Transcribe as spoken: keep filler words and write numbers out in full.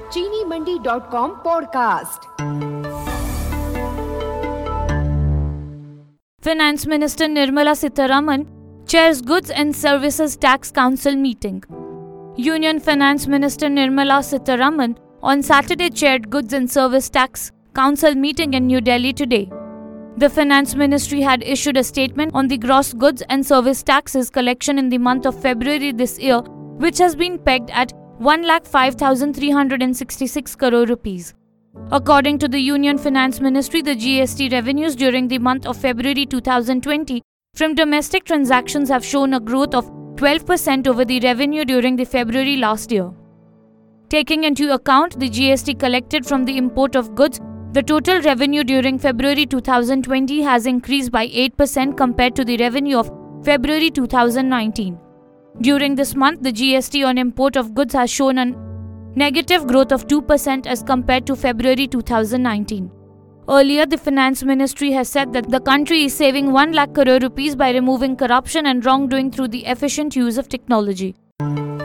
चीनी Mandi dot com podcast. Finance Minister Nirmala Sitharaman chairs Goods and Services Tax Council meeting. Union Finance Minister Nirmala Sitharaman on Saturday chaired Goods and Service Tax Council meeting in New Delhi today. The Finance Ministry had issued a statement on the gross goods and service taxes collection in the month of February this year, which has been pegged at one lakh five thousand three hundred sixty-six crore rupees. According to the Union Finance Ministry, the G S T revenues during the month of February two thousand twenty from domestic transactions have shown a growth of twelve percent over the revenue during the February last year. Taking into account the G S T collected from the import of goods, the total revenue during February two thousand twenty has increased by eight percent compared to the revenue of February two thousand nineteen. During this month, the G S T on import of goods has shown a negative growth of two percent as compared to February two thousand nineteen. Earlier, the Finance Ministry has said that the country is saving one lakh crore rupees by removing corruption and wrongdoing through the efficient use of technology.